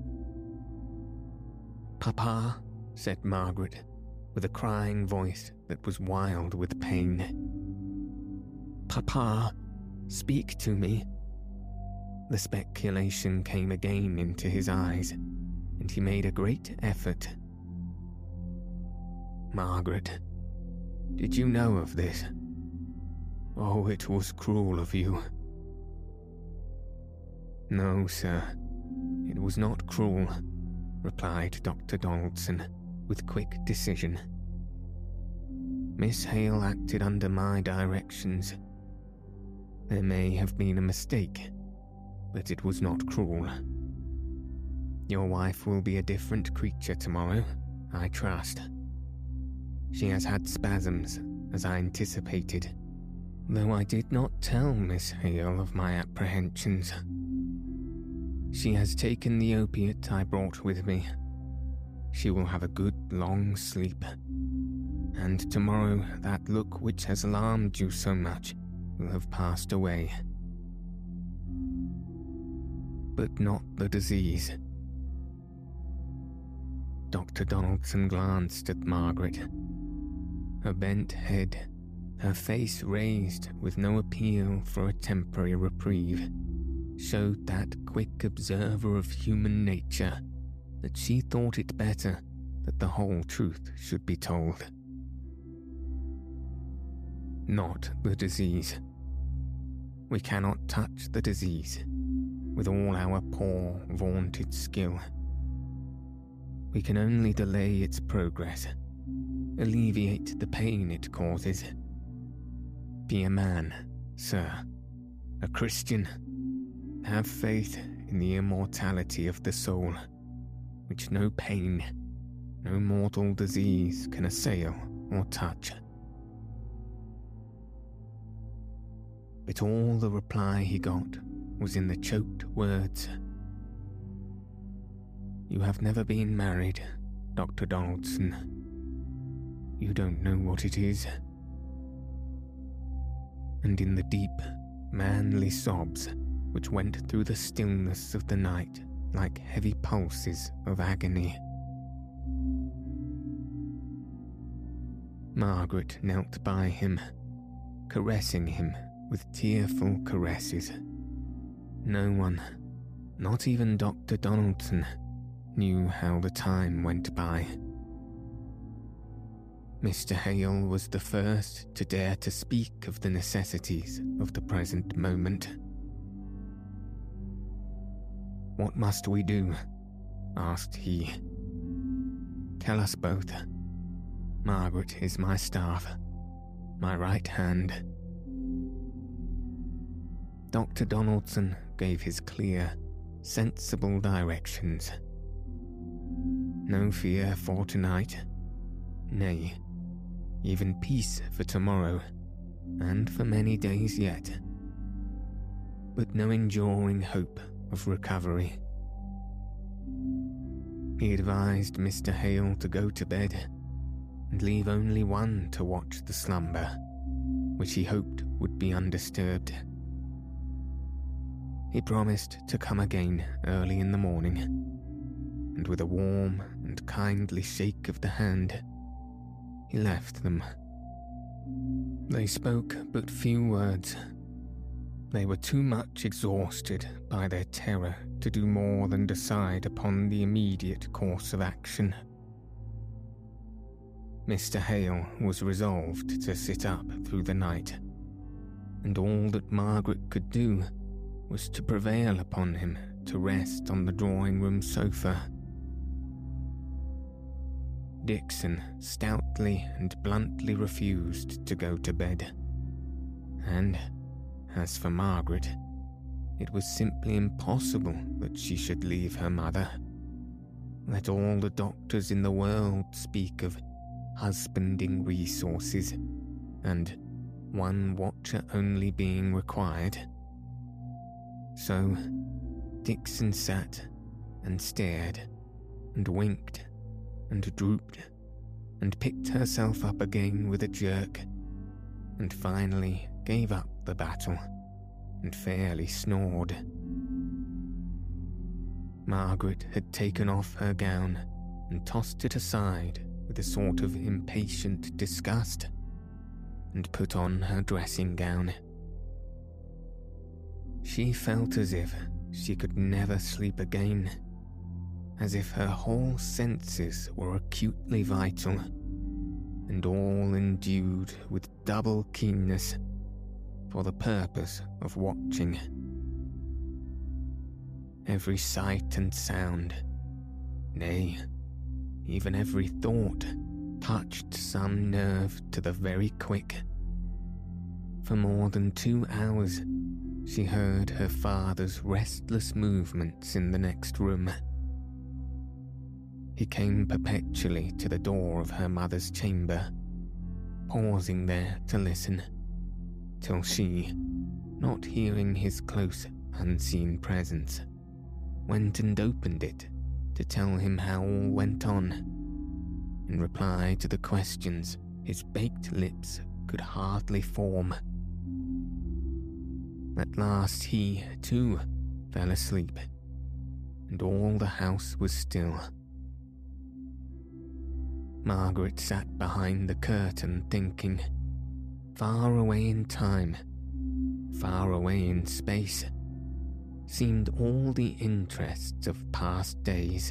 "Papa," said Margaret, with a crying voice that was wild with pain. "Papa, speak to me." The speculation came again into his eyes, and he made a great effort. "Margaret, did you know of this? Oh, it was cruel of you." "No, sir, it was not cruel," replied Dr. Donaldson with quick decision. "Miss Hale acted under my directions. There may have been a mistake, but it was not cruel. Your wife will be a different creature tomorrow, I trust. She has had spasms, as I anticipated, though I did not tell Miss Hale of my apprehensions. She has taken the opiate I brought with me. She will have a good long sleep, and tomorrow that look which has alarmed you so much will have passed away. But not the disease." Dr. Donaldson glanced at Margaret. Her bent head, her face raised with no appeal for a temporary reprieve, showed that quick observer of human nature that she thought it better that the whole truth should be told. Not the disease. We cannot touch the disease with all our poor, vaunted skill. We can only delay its progress, alleviate the pain it causes. Be a man, sir, a Christian. Have faith in the immortality of the soul. which no pain, no mortal disease can assail or touch. But all the reply he got was in the choked words, "You have never been married, Dr. Donaldson. You don't know what it is." And in the deep, manly sobs which went through the stillness of the night like heavy pulses of agony. Margaret knelt by him, caressing him with tearful caresses. No one, not even Dr. Donaldson, knew how the time went by. Mr. Hale was the first to dare to speak of the necessities of the present moment. "What must we do?" asked he. "Tell us both. Margaret is my staff, my right hand." Dr. Donaldson gave his clear, sensible directions. No fear for tonight, nay, even peace for tomorrow, and for many days yet, but no enduring hope of recovery. He advised Mr. Hale to go to bed and leave only one to watch the slumber, which he hoped would be undisturbed. He promised to come again early in the morning, and with a warm and kindly shake of the hand, he left them. They spoke but few words. They were too much exhausted by their terror to do more than decide upon the immediate course of action. Mr. Hale was resolved to sit up through the night, and all that Margaret could do was to prevail upon him to rest on the drawing-room sofa. Dixon stoutly and bluntly refused to go to bed, and, as for Margaret, it was simply impossible that she should leave her mother. Let all the doctors in the world speak of husbanding resources, and one watcher only being required. So Dixon sat and stared and winked and drooped and picked herself up again with a jerk, and finally gave up the battle and fairly snored. Margaret had taken off her gown and tossed it aside with a sort of impatient disgust, and put on her dressing gown. She felt as if she could never sleep again, as if her whole senses were acutely vital, and all endued with double keenness for the purpose of watching. Every sight and sound, nay, even every thought, touched some nerve to the very quick. For more than 2 hours, she heard her father's restless movements in the next room. He came perpetually to the door of her mother's chamber, pausing there to listen, till she, not hearing his close, unseen presence, went and opened it to tell him how all went on, in reply to the questions his baked lips could hardly form. At last he, too, fell asleep, and all the house was still. Margaret sat behind the curtain thinking, far away in time, far away in space, seemed all the interests of past days.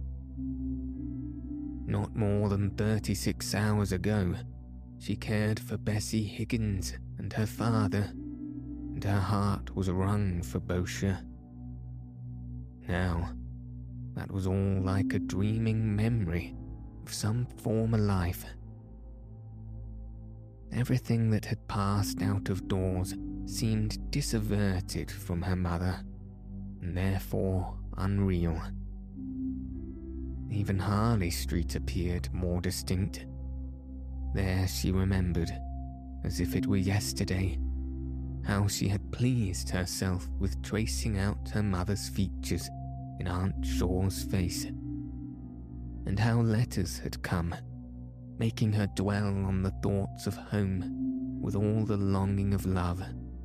Not more than 36 hours ago, she cared for Bessie Higgins and her father, and her heart was wrung for Bosher. Now, that was all like a dreaming memory of some former life. Everything that had passed out of doors seemed disaverted from her mother, and therefore unreal. Even Harley Street appeared more distinct. There she remembered, as if it were yesterday, how she had pleased herself with tracing out her mother's features in Aunt Shaw's face, and how letters had come, making her dwell on the thoughts of home with all the longing of love.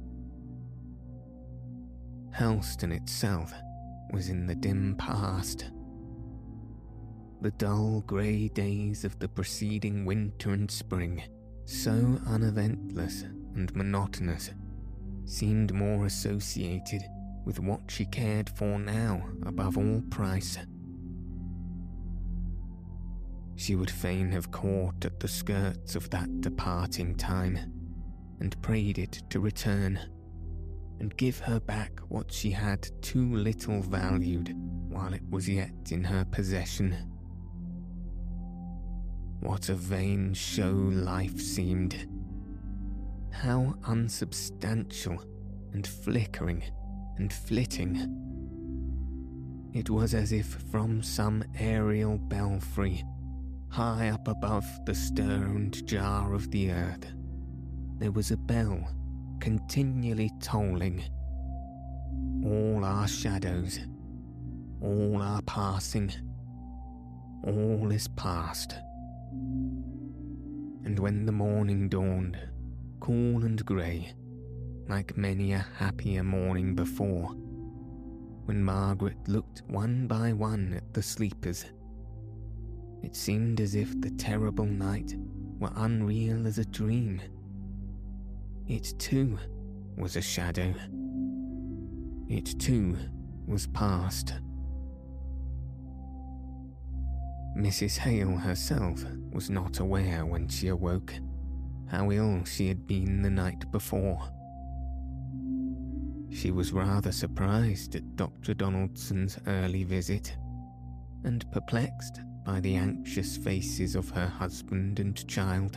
Helston itself was in the dim past. The dull grey days of the preceding winter and spring, so uneventless and monotonous, seemed more associated with what she cared for now above all price. She would fain have caught at the skirts of that departing time, and prayed it to return, and give her back what she had too little valued while it was yet in her possession. What a vain show life seemed! How unsubstantial and flickering and flitting! It was as if from some aerial belfry, high up above the stir and jar of the earth, there was a bell continually tolling. All our shadows, all our passing, all is past. And when the morning dawned, cool and grey, like many a happier morning before, when Margaret looked one by one at the sleepers, it seemed as if the terrible night were unreal as a dream. It too was a shadow. It too was past. Mrs. Hale herself was not aware when she awoke how ill she had been the night before. She was rather surprised at Dr. Donaldson's early visit, and perplexed by the anxious faces of her husband and child.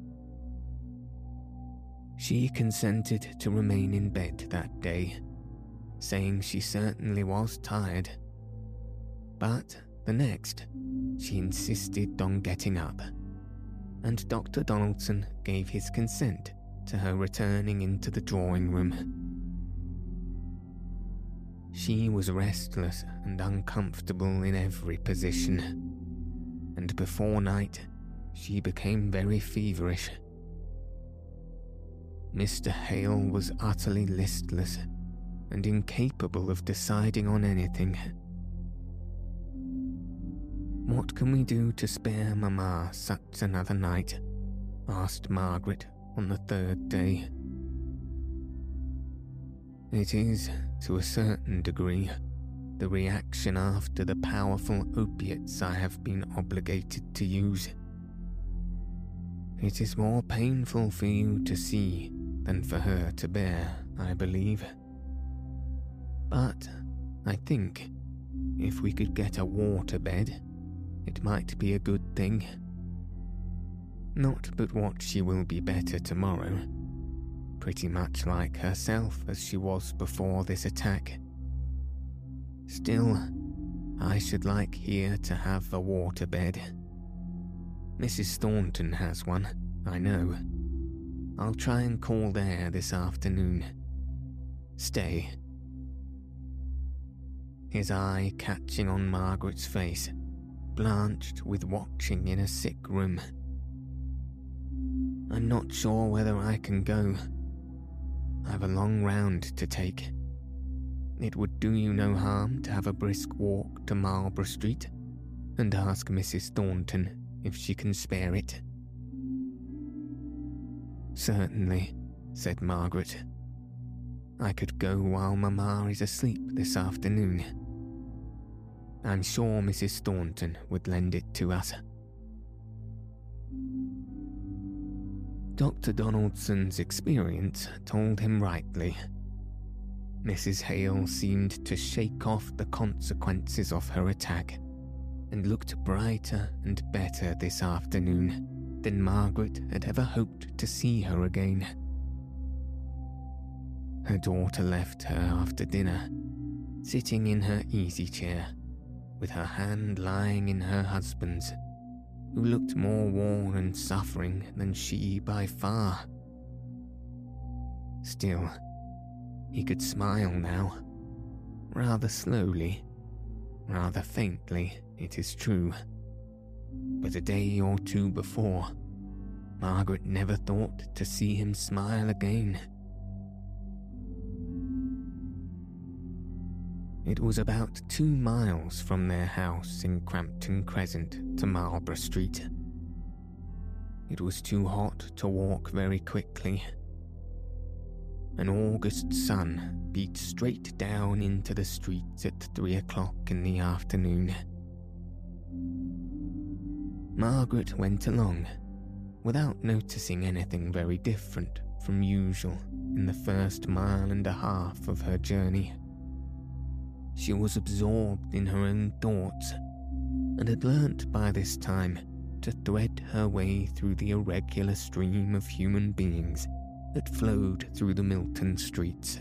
She consented to remain in bed that day, saying she certainly was tired, but the next she insisted on getting up, and Dr. Donaldson gave his consent to her returning into the drawing room. She was restless and uncomfortable in every position, and before night she became very feverish. Mr. Hale was utterly listless and incapable of deciding on anything. "What can we do to spare Mamma such another night?" asked Margaret on the third day. "It is, to a certain degree, the reaction after the powerful opiates I have been obligated to use. It is more painful for you to see than for her to bear, I believe. But I think if we could get a water bed, it might be a good thing. Not but what she will be better tomorrow, pretty much like herself as she was before this attack. Still, I should like here to have a water bed. Mrs. Thornton has one, I know. I'll try and call there this afternoon. Stay." His eye catching on Margaret's face, blanched with watching in a sick room. "I'm not sure whether I can go. I've a long round to take. It would do you no harm to have a brisk walk to Marlborough Street and ask Mrs. Thornton if she can spare it." "Certainly," said Margaret. "I could go while Mamma is asleep this afternoon. I'm sure Mrs. Thornton would lend it to us." Dr. Donaldson's experience told him rightly. Mrs. Hale seemed to shake off the consequences of her attack, and looked brighter and better this afternoon than Margaret had ever hoped to see her again. Her daughter left her after dinner, sitting in her easy chair, with her hand lying in her husband's, who looked more worn and suffering than she by far. Still, he could smile now, rather slowly, rather faintly, it is true. But a day or two before, Margaret never thought to see him smile again. It was about 2 miles from their house in Crampton Crescent to Marlborough Street. It was too hot to walk very quickly. An August sun beat straight down into the streets at 3 o'clock in the afternoon. Margaret went along, without noticing anything very different from usual in the first 1.5 miles of her journey. She was absorbed in her own thoughts, and had learnt by this time to thread her way through the irregular stream of human beings that flowed through the Milton streets.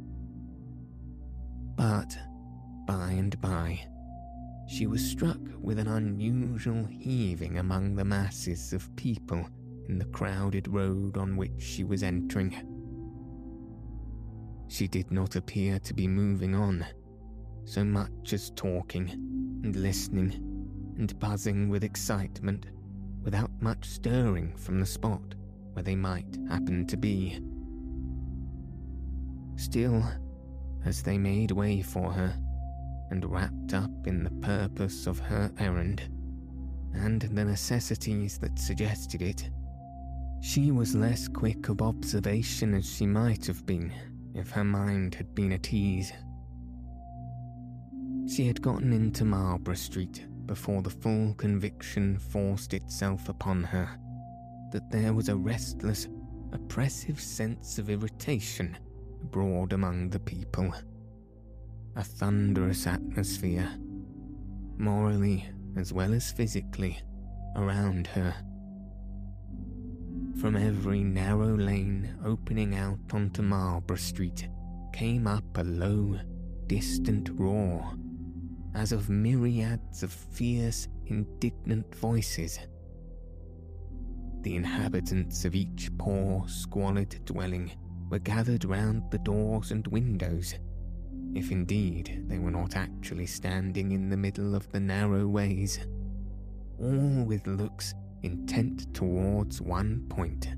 But, by and by, she was struck with an unusual heaving among the masses of people in the crowded road on which she was entering. She did not appear to be moving on, so much as talking and listening and buzzing with excitement without much stirring from the spot where they might happen to be. Still, as they made way for her, and wrapped up in the purpose of her errand, and the necessities that suggested it, she was less quick of observation as she might have been if her mind had been at ease. She had gotten into Marlborough Street before the full conviction forced itself upon her that there was a restless, oppressive sense of irritation abroad among the people, a thunderous atmosphere, morally as well as physically, around her. From every narrow lane opening out onto Marlborough Street came up a low, distant roar, as of myriads of fierce, indignant voices. The inhabitants of each poor, squalid dwelling were gathered round the doors and windows, if indeed they were not actually standing in the middle of the narrow ways, all with looks intent towards one point.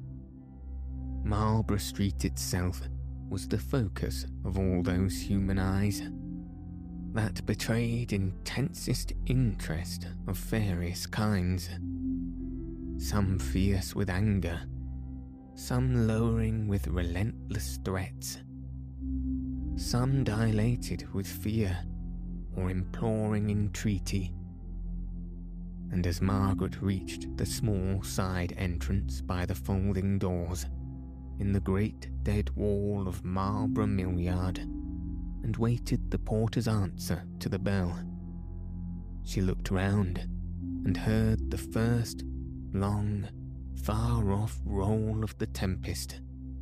Marlborough Street itself was the focus of all those human eyes, that betrayed intensest interest of various kinds, some fierce with anger, some lowering with relentless threats, some dilated with fear or imploring entreaty. And as Margaret reached the small side entrance by the folding doors in the great dead wall of Marlborough Mill Yard, and waited the porter's answer to the bell, she looked round and heard the first long, far-off roll of the tempest,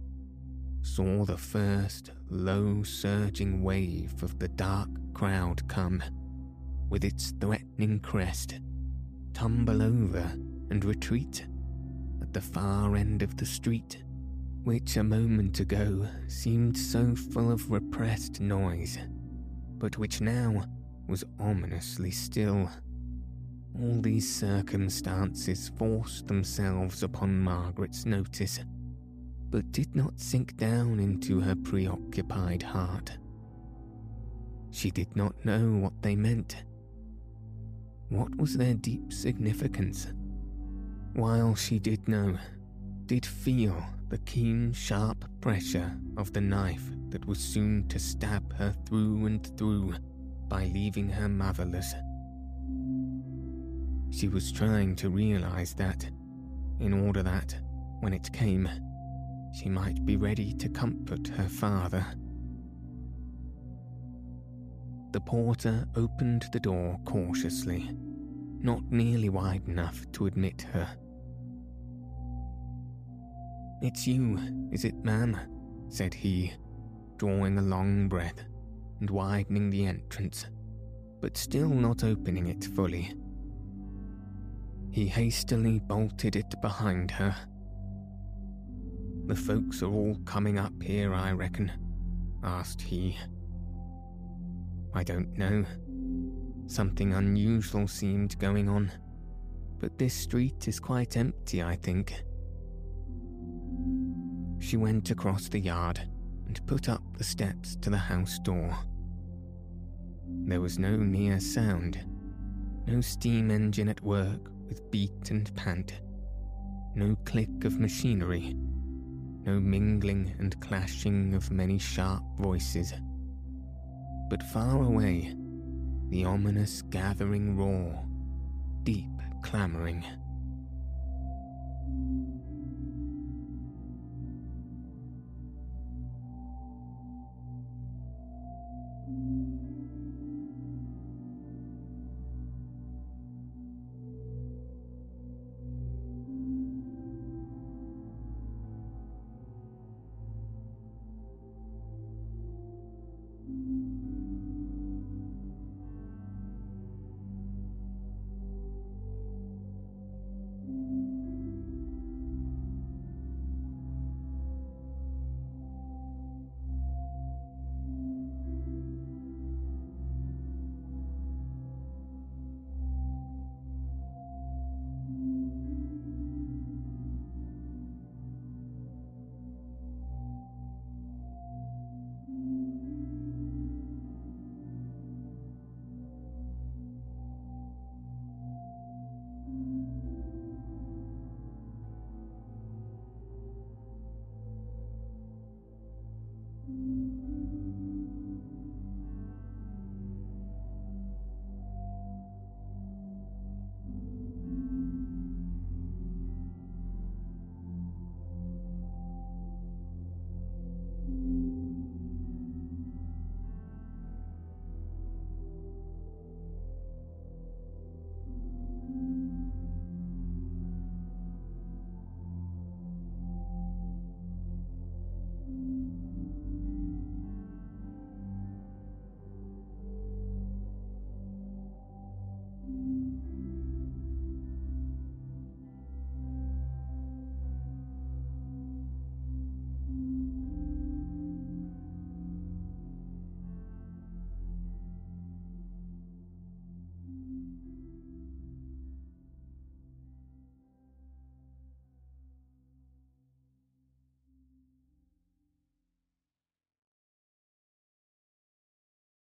saw the first low surging wave of the dark crowd come, with its threatening crest, tumble over and retreat at the far end of the street, which a moment ago seemed so full of repressed noise, but which now was ominously still. All these circumstances forced themselves upon Margaret's notice, but did not sink down into her preoccupied heart. She did not know what they meant. What was their deep significance? While she did know, did feel the keen, sharp pressure of the knife that was soon to stab her through and through by leaving her motherless. She was trying to realize that, in order that, when it came, she might be ready to comfort her father. The porter opened the door cautiously, not nearly wide enough to admit her. "It's you, is it, ma'am?" said he, drawing a long breath and widening the entrance, but still not opening it fully. He hastily bolted it behind her. "The folks are all coming up here, I reckon?" asked he. "I don't know. Something unusual seemed going on, but this street is quite empty, I think." She went across the yard and put up the steps to the house door. There was no near sound, no steam engine at work with beat and pant, no click of machinery, no mingling and clashing of many sharp voices. But far away, the ominous gathering roar, deep clamouring.